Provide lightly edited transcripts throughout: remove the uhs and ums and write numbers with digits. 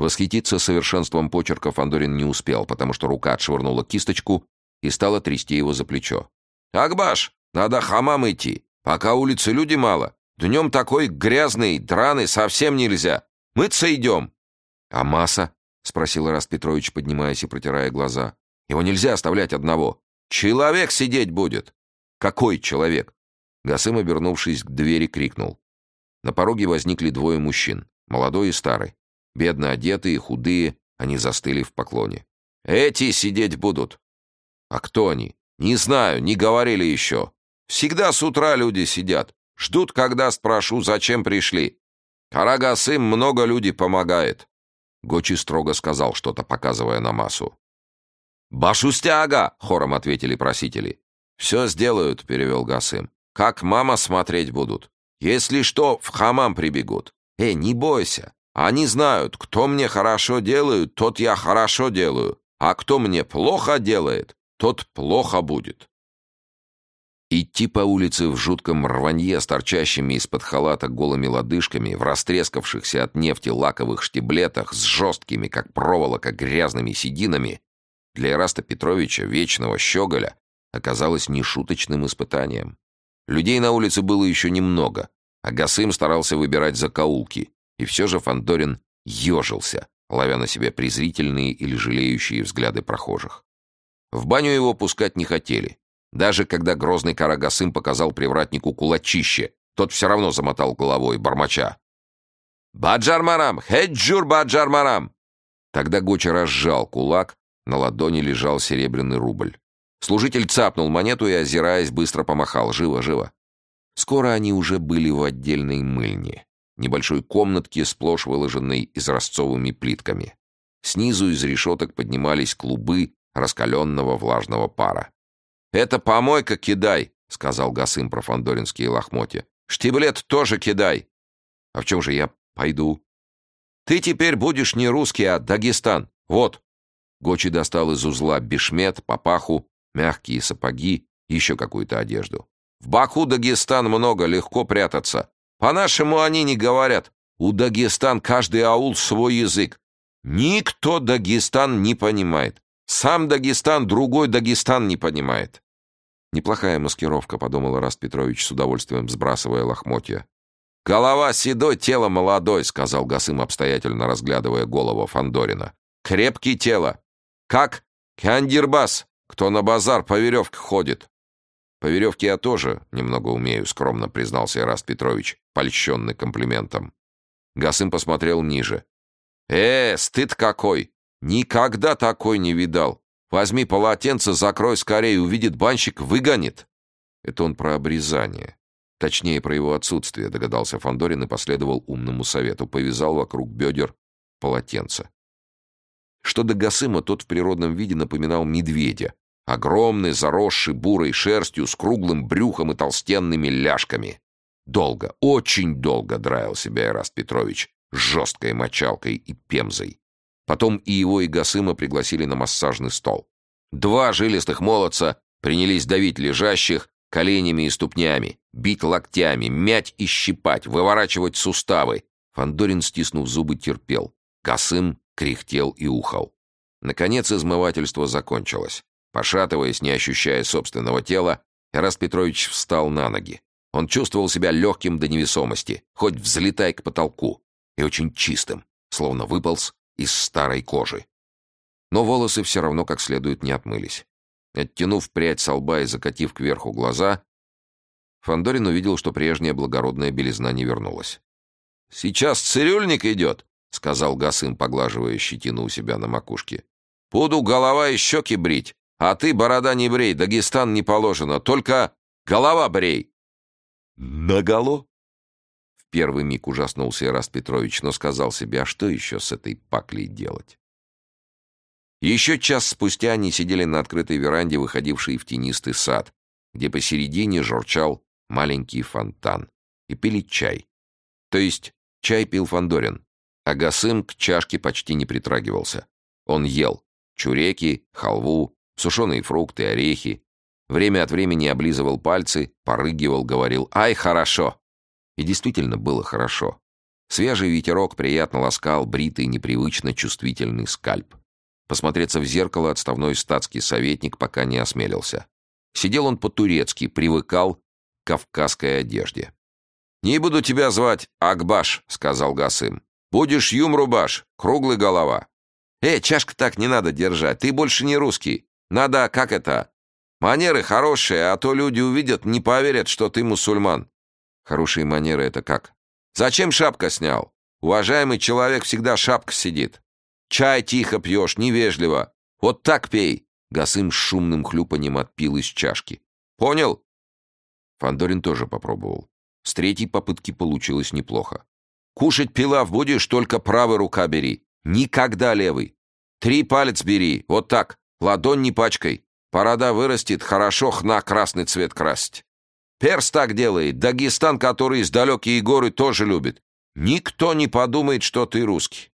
Восхититься совершенством почерка Фандорин не успел, потому что рука отшвырнула кисточку и стала трясти его за плечо. «Акбаш, надо хамам идти, пока улицы люди мало. Днем такой грязный, драный, совсем нельзя. Мыться идем». «А Маса?» — спросил Ираст Петрович, поднимаясь и протирая глаза. «Его нельзя оставлять одного. Человек сидеть будет». «Какой человек?» Гасым, обернувшись к двери, крикнул. На пороге возникли двое мужчин, молодой и старый. Бедно одетые, худые, они застыли в поклоне. «Эти сидеть будут». «А кто они?» «Не знаю, не говорили еще. Всегда с утра люди сидят. Ждут, когда спрошу, зачем пришли. Карагасым много людей помогает». Гочи строго сказал что-то, показывая на Масу. «Башустяга!» — хором ответили просители. «Все сделают», — перевел Гасым. «Как мама смотреть будут. Если что, в хамам прибегут. Не бойся. Они знают, кто мне хорошо делает, тот я хорошо делаю. А кто мне плохо делает, тот плохо будет». Идти по улице в жутком рванье с торчащими из-под халата голыми лодыжками, в растрескавшихся от нефти лаковых штиблетах, с жесткими, как проволока, грязными сединами, для Ираста Петровича, вечного щеголя, оказалось нешуточным испытанием. Людей на улице было еще немного, а Гасым старался выбирать закоулки, и все же Фандорин ежился, ловя на себе презрительные или жалеющие взгляды прохожих. В баню его пускать не хотели. Даже когда грозный Карагасым показал привратнику кулачище, тот все равно замотал головой, бормоча. «Баджар-марам! Хеджур Баджар-марам!» Тогда Гоча разжал кулак, на ладони лежал серебряный рубль. Служитель цапнул монету и, озираясь, быстро помахал. «Живо, живо!» Скоро они уже были в отдельной мыльне, небольшой комнатке, сплошь выложенной изразцовыми плитками. Снизу из решеток поднимались клубы раскаленного влажного пара. «Это помойка, кидай», — сказал Гасым про фандоринские лохмотья. «Штиблет тоже кидай». «А в чем же я пойду?» «Ты теперь будешь не русский, а Дагестан. Вот». Гочи достал из узла бешмет, папаху, мягкие сапоги, еще какую-то одежду. «В Баку Дагестан много, легко прятаться. По-нашему они не говорят. У Дагестан каждый аул свой язык. Никто Дагестан не понимает. Сам Дагестан другой Дагестан не понимает». «Неплохая маскировка», — подумал Ираст Петрович, с удовольствием сбрасывая лохмотья. «Голова седой, тело молодой», — сказал Гасым, обстоятельно разглядывая голову Фандорина. «Крепкий тело. Как Кандирбас, кто на базар по веревке ходит». «По веревке я тоже немного умею», — скромно признался Ираст Петрович, польщенный комплиментом. Гасым посмотрел ниже. Стыд какой! Никогда такой не видал. Возьми полотенце, закрой скорее, увидит банщик, выгонит». Это он про обрезание. Точнее, про его отсутствие, догадался Фандорин и последовал умному совету. Повязал вокруг бедер полотенце. Что до Гасыма, тот в природном виде напоминал медведя. Огромный, заросший бурой шерстью, с круглым брюхом и толстенными ляжками. Долго, очень долго драил себя Ираст Петрович с жесткой мочалкой и пемзой. Потом и его, и Гасыма пригласили на массажный стол. Два жилистых молодца принялись давить лежащих коленями и ступнями, бить локтями, мять и щипать, выворачивать суставы. Фандорин, стиснув зубы, терпел. Гасым кряхтел и ухал. Наконец измывательство закончилось. Пошатываясь, не ощущая собственного тела, Ираст Петрович встал на ноги. Он чувствовал себя легким до невесомости, хоть взлетай к потолку, и очень чистым, словно выполз из старой кожи. Но волосы все равно как следует не отмылись. Оттянув прядь со лба и закатив кверху глаза, Фандорин увидел, что прежняя благородная белизна не вернулась. «Сейчас цирюльник идет», — сказал Гасым, поглаживая щетину у себя на макушке. «Буду голова и щеки брить, а ты борода не брей, Дагестан не положено, только голова брей». «Наголо?» В первый миг ужаснулся Ираст Петрович, но сказал себе, а что еще с этой паклей делать? Еще час спустя они сидели на открытой веранде, выходившей в тенистый сад, где посередине журчал маленький фонтан, и пили чай. То есть чай пил Фандорин, а Гасым к чашке почти не притрагивался. Он ел чуреки, халву, сушеные фрукты, орехи. Время от времени облизывал пальцы, порыгивал, говорил «Ай, хорошо!» И действительно было хорошо. Свежий ветерок приятно ласкал бритый, непривычно чувствительный скальп. Посмотреться в зеркало отставной статский советник пока не осмелился. Сидел он по-турецки, привыкал к кавказской одежде. «Не буду тебя звать Акбаш», — сказал Гасым. «Будешь Юмрубаш, круглый голова». Чашка так не надо держать, ты больше не русский. Надо, как это, манеры хорошие, а то люди увидят, не поверят, что ты мусульман». «Хорошие манеры — это как?» «Зачем шапка снял? Уважаемый человек, всегда шапка сидит. Чай тихо пьешь, невежливо. Вот так пей». Гасым с шумным хлюпаньем отпил из чашки. «Понял?» Фандорин тоже попробовал. С третьей попытки получилось неплохо. «Кушать пилав будешь, только правой рука бери. Никогда левый. 3 палец бери, вот так, ладонь не пачкай. Борода вырастет, хорошо хна красный цвет красить. Перс так делает, Дагестан, который из далекие горы, тоже любит. Никто не подумает, что ты русский».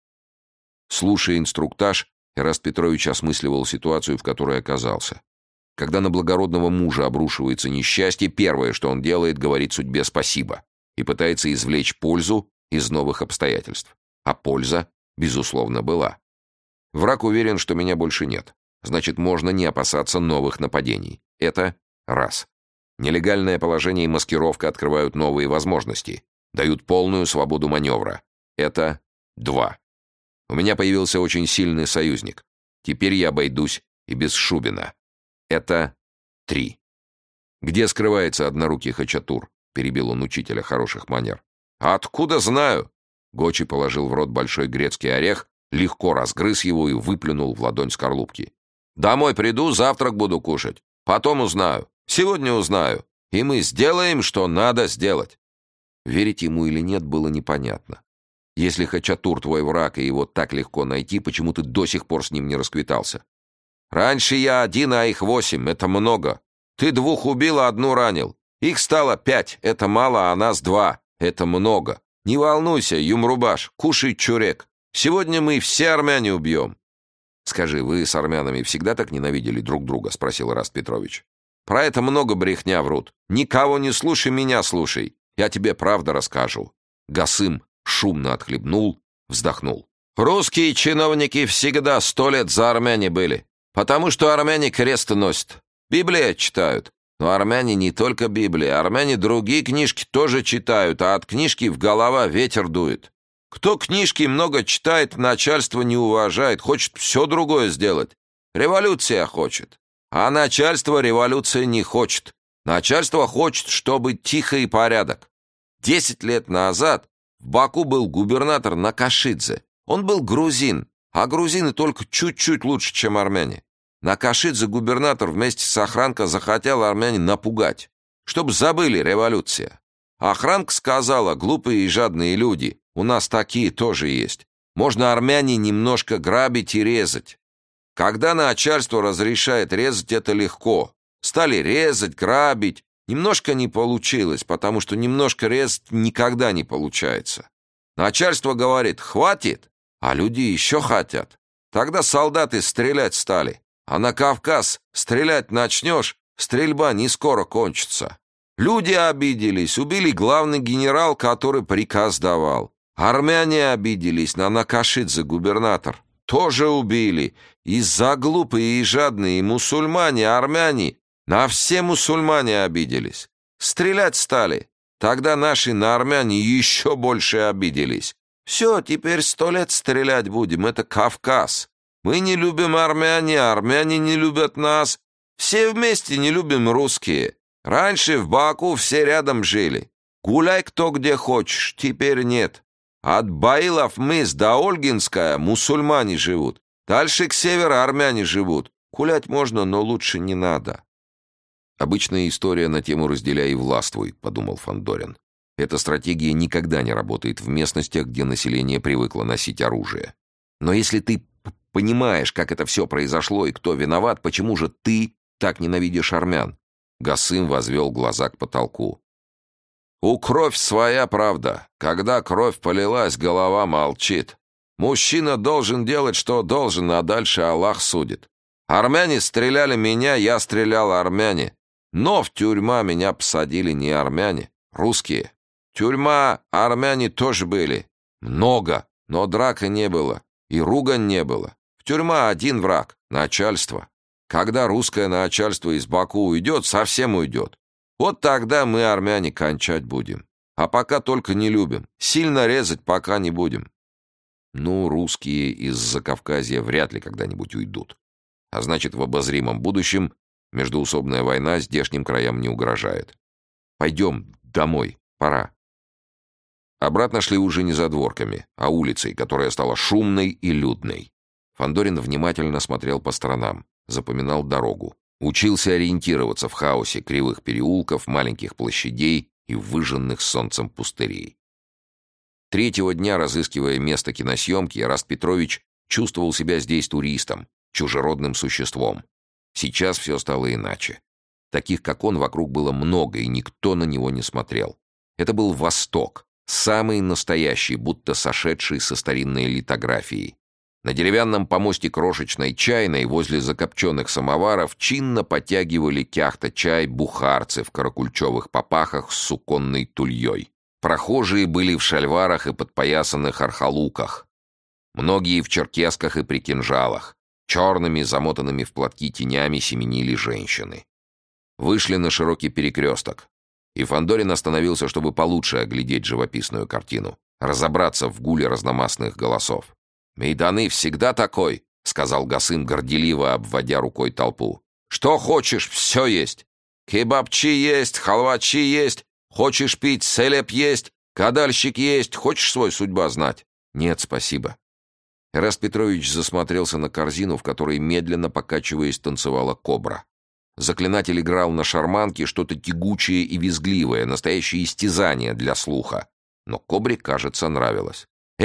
Слушая инструктаж, Эраст Петрович осмысливал ситуацию, в которой оказался. Когда на благородного мужа обрушивается несчастье, первое, что он делает, говорит судьбе спасибо и пытается извлечь пользу из новых обстоятельств. А польза, безусловно, была. Враг уверен, что меня больше нет. Значит, можно не опасаться новых нападений. Это раз. Нелегальное положение и маскировка открывают новые возможности, дают полную свободу маневра. Это два. У меня появился очень сильный союзник. Теперь я обойдусь и без Шубина. Это 3. «Где скрывается однорукий Хачатур?» — перебил он учителя хороших манер. «Откуда знаю?» Гочи положил в рот большой грецкий орех, легко разгрыз его и выплюнул в ладонь скорлупки. «Домой приду, завтрак буду кушать. Потом узнаю. Сегодня узнаю. И мы сделаем, что надо сделать». Верить ему или нет, было непонятно. Если Хачатур твой враг, и его так легко найти, почему ты до сих пор с ним не расквитался? «Раньше я 1, а их 8. Это много. Ты 2 убил, а 1 ранил. Их стало 5. Это мало, а нас 2. Это много. Не волнуйся, Юмрубаш, кушай чурек. Сегодня мы все армяне убьем». «Скажи, вы с армянами всегда так ненавидели друг друга?» — спросил Эраст Петрович. «Про это много брехня врут. Никого не слушай, меня слушай. Я тебе правду расскажу». Гасым шумно отхлебнул, вздохнул. «Русские чиновники всегда 100 лет за армяне были, потому что армяне крест носят. Библию читают. Но армяне не только Библия, армяне другие книжки тоже читают, а от книжки в голова ветер дует. Кто книжки много читает, начальство не уважает, хочет все другое сделать. Революция хочет. А начальство революции не хочет. Начальство хочет, чтобы тихо и порядок. 10 лет назад в Баку был губернатор Накашидзе. Он был грузин, а грузины только чуть-чуть лучше, чем армяне. Накашидзе губернатор вместе с охранкой захотел армяне напугать, чтобы забыли революция. Охранка сказала: глупые и жадные люди, у нас такие тоже есть. Можно армяне немножко грабить и резать. Когда начальство разрешает резать, это легко. Стали резать, грабить. Немножко не получилось, потому что немножко резать никогда не получается. Начальство говорит: хватит, а люди еще хотят. Тогда солдаты стрелять стали. А на Кавказ стрелять начнешь, стрельба не скоро кончится. Люди обиделись, убили главный генерал, который приказ давал. Армяне обиделись на Накашидзе губернатор. Тоже убили. Из-за глупые и жадные мусульмане, армяне, на все мусульмане обиделись. Стрелять стали. Тогда наши на армяне еще больше обиделись. Все, теперь 100 лет стрелять будем. Это Кавказ. Мы не любим армяне, армяне не любят нас. Все вместе не любим русские. Раньше в Баку все рядом жили. Гуляй кто где хочешь, теперь нет. От Баилов мыс до Ольгинская мусульмане живут. Дальше к северу армяне живут. Гулять можно, но лучше не надо. «Обычная история на тему «разделяй и властвуй», — подумал Фандорин. Эта стратегия никогда не работает в местностях, где население привыкло носить оружие. Но если ты понимаешь, как это все произошло и кто виноват, почему же ты так ненавидишь армян?» Гасым возвел глаза к потолку. «У кровь своя правда. Когда кровь полилась, голова молчит. Мужчина должен делать, что должен, а дальше Аллах судит. Армяне стреляли меня, я стрелял армяне. Но в тюрьма меня посадили не армяне, русские. Тюрьма, армяне тоже были. Много, но драка не было. И ругань не было. В тюрьма один враг — начальство. Когда русское начальство из Баку уйдет, совсем уйдет. Вот тогда мы, армяне, кончать будем. А пока только не любим. Сильно резать пока не будем. Ну, русские из Закавказья вряд ли когда-нибудь уйдут. А значит, в обозримом будущем междоусобная война здешним краям не угрожает. Пойдем домой, пора. Обратно шли уже не задворками, а улицей, которая стала шумной и людной. Фандорин внимательно смотрел по сторонам, запоминал дорогу, учился ориентироваться в хаосе кривых переулков, маленьких площадей и выжженных солнцем пустырей. Третьего дня, разыскивая место киносъемки, Эраст Петрович чувствовал себя здесь туристом, чужеродным существом. Сейчас все стало иначе. Таких, как он, вокруг было много, и никто на него не смотрел. Это был Восток, самый настоящий, будто сошедший со старинной литографией. На деревянном помосте крошечной чайной возле закопченных самоваров чинно потягивали кяхта-чай бухарцы в каракульчевых попахах с суконной тульей. Прохожие были в шальварах и подпоясанных архалуках. Многие в черкесках и при кинжалах. Черными, замотанными в платки тенями семенили женщины. Вышли на широкий перекресток. И Фандорин остановился, чтобы получше оглядеть живописную картину, разобраться в гуле разномастных голосов. «Мейданы всегда такой», — сказал Гасым, горделиво обводя рукой толпу. «Что хочешь, все есть. Кебабчи есть, халвачи есть. Хочешь пить, селеп есть, кадальщик есть. Хочешь свой судьба знать?» «Нет, спасибо». Эраст Петрович засмотрелся на корзину, в которой, медленно покачиваясь, танцевала кобра. Заклинатель играл на шарманке что-то тягучее и визгливое, настоящее истязание для слуха. Но кобре, кажется, нравилось.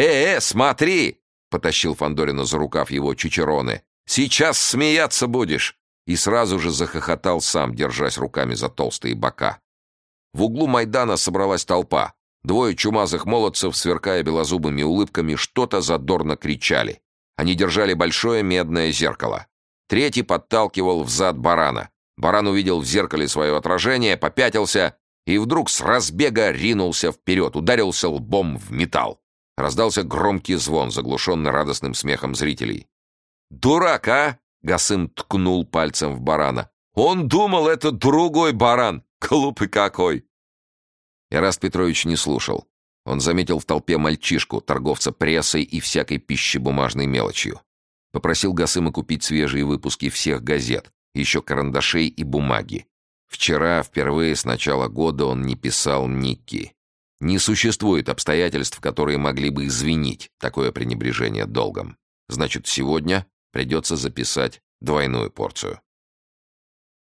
Смотри!» — потащил Фандорина за рукав его чичероны. «Сейчас смеяться будешь!» И сразу же захохотал сам, держась руками за толстые бока. В углу Майдана собралась толпа. Двое чумазых молодцев, сверкая белозубыми улыбками, что-то задорно кричали. Они держали большое медное зеркало. Третий подталкивал взад барана. Баран увидел в зеркале свое отражение, попятился и вдруг с разбега ринулся вперед, ударился лбом в металл. Раздался громкий звон, заглушенный радостным смехом зрителей. «Дурак, а?» — Гасым ткнул пальцем в барана. «Он думал, это другой баран! Глупый какой!» Эраст Петрович не слушал. Он заметил в толпе мальчишку, торговца прессой и всякой пищебумажной мелочью. Попросил Гасыма купить свежие выпуски всех газет, еще карандашей и бумаги. Вчера, впервые с начала года, он не писал Никки. Не существует обстоятельств, которые могли бы извинить такое пренебрежение долгом. Значит, сегодня придется записать двойную порцию.